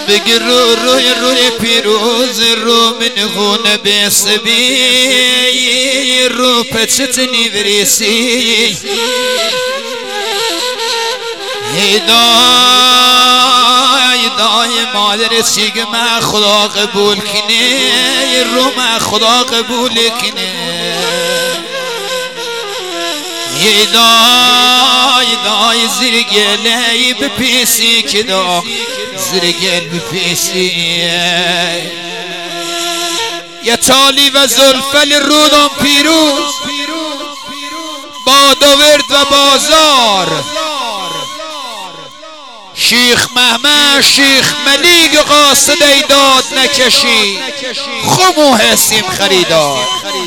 بگیر روی پیروز رو من خونه بسبی رو پچت نیوریسی هدای مادر چیگ من خدا قبول کنه رو من خدا قبول کنه هدای زرگلی بپیسی کدا زرگل بپیسی یا تالی و زلفل رودم پیروز با دورد و بازار شیخ محمد شیخ ملیگ قاصد ایداد نکشی خمو حسیم خریدار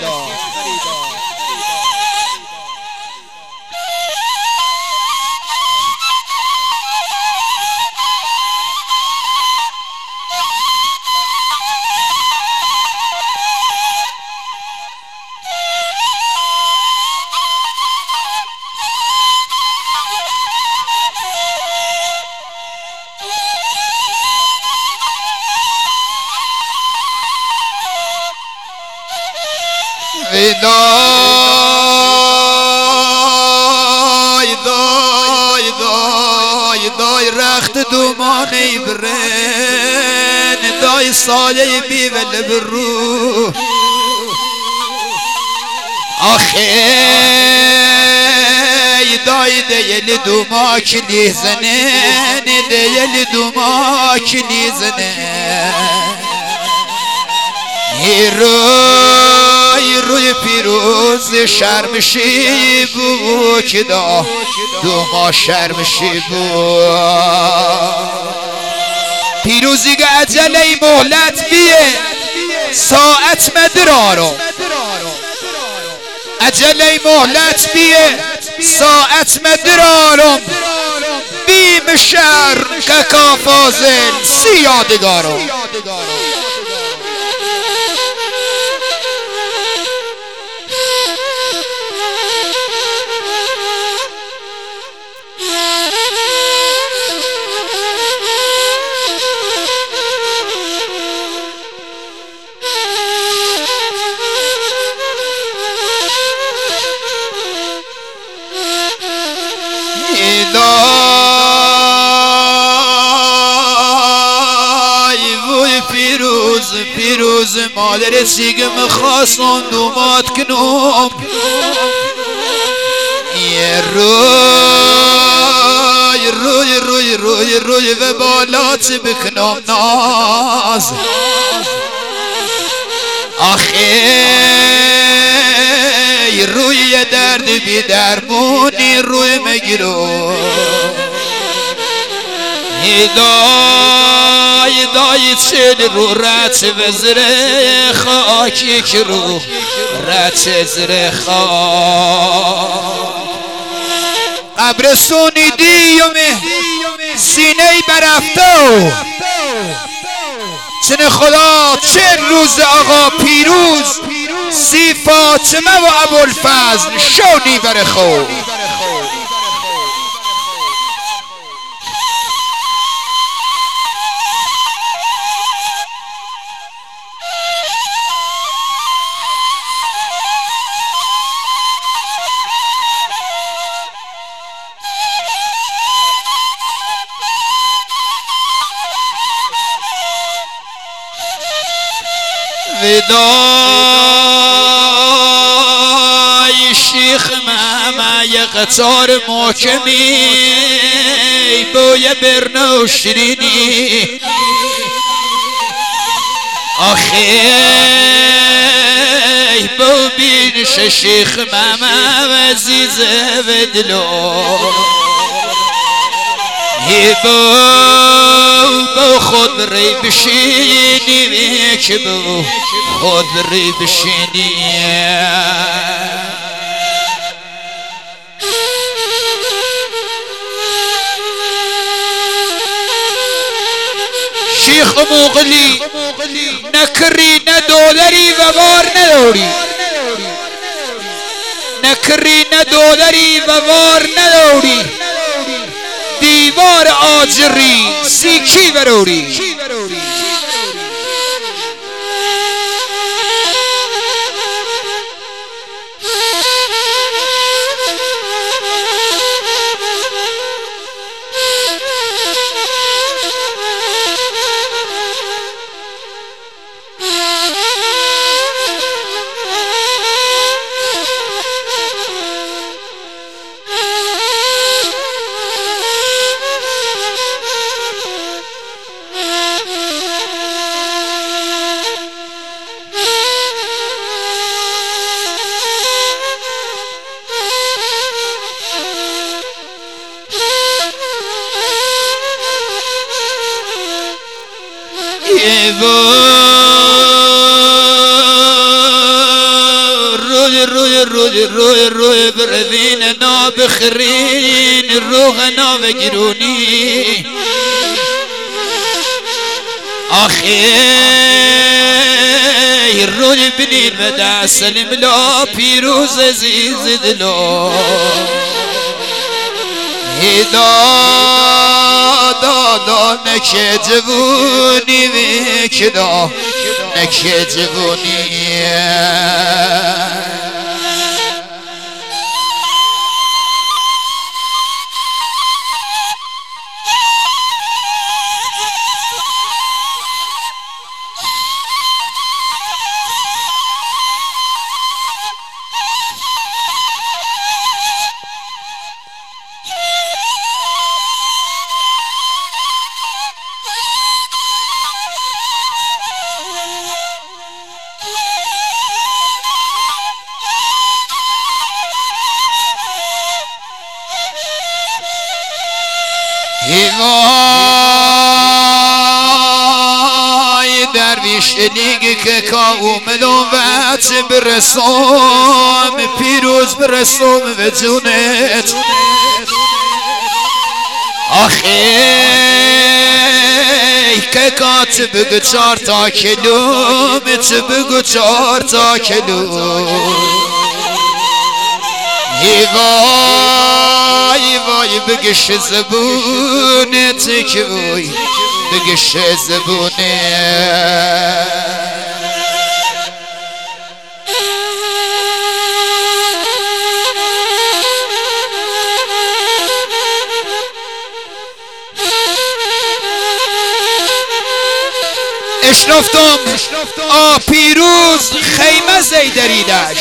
دای رخت دومانی برن دای سایه بیول برو آخی دای دیل دوما کلی زنن دیل دوما کلی زنن روی پیروز شرمشی بو کدا دوما شرمشی بو پیروزی که عجله مهلت بیه ساعت مدرارو عجله مهلت بیه ساعت مدرارم بیم شهر که کافازل سی یادگارو پیروز مادر سیگم خواستم دومات کنم یه روی و بالات بکنم ناز آخی روی درد بی درمونی روی مگیرو هدای چل رو رت وزره خاکی که رو رت زره خاک قبرستونی دیومه سینه برفتو چن خدا چل روز آقا پیروز سی فاطمه و ابوالفضل شونی برخو ودای شیخ محمد یه قطار محکمی بوی برنه و شیرینی آخی بو بینش شیخ محمد عزیزه و دلو با خود ری بشینی که با خود ری بشینی شیخ مغلی نکری نه دولری و بار نداری نکری نه دولری و بار نداری دیوار آجری سیکی بروری روی بروین نابخرین روح نابگیرونی آخی روی بنین و دست ملا پیروز عزیز دلو دا نکه جوونی وکدا نکه جوونی وای درویش لیگ که کاو ملوت برسوم پیروز برسوم و جونت آخی که کات بگو 4 تا کیلومتر بگو 4 تا کیلومتر وای بگش زبونت که وای بگش زبونت اشرفتم پیروز خیمه زیدریدش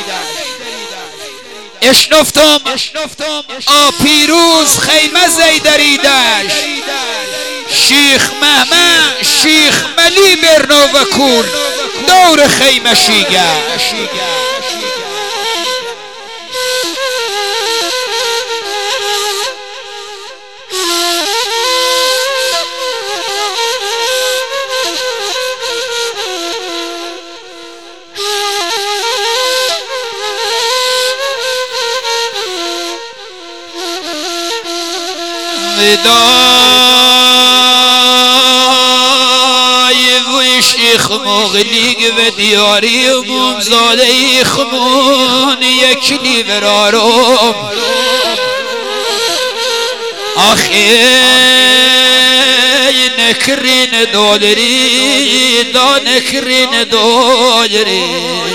اشرفتم پیروز خیمه زیدریدش شیخ محمد شیخ ملی برنو و کول دور خیمه شیگش ودای وی شیخ مغلیگ و دیاری ممزاده خمون یکلی برارم آخی نکرین دولری دا نکرین دولری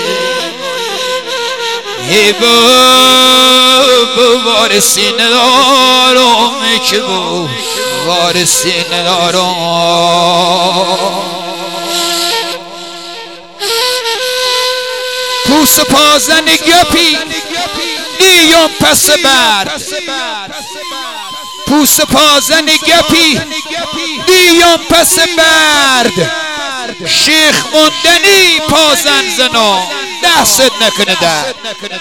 وارسی ندارم که بو وارسی ندارم پوس پازن گپی دیم پس برد پوس پازن گپی دیم پس برد شیخ موندنی پازن زنا دست نکنه درد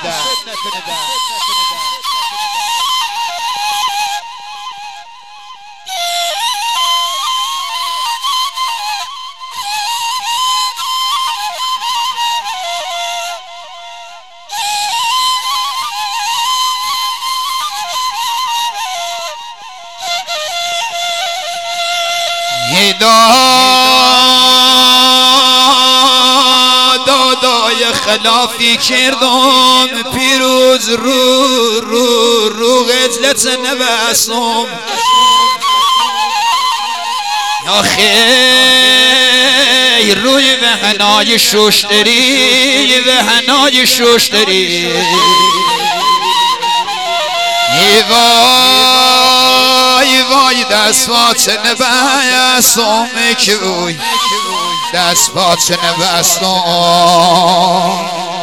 دادای خلافی کردم پیروز رو غزلت نبستم آخی روی وهنای شوشتری وهنای شوشتری وای دست پاچه نبستم که وای دست پاچه نبستم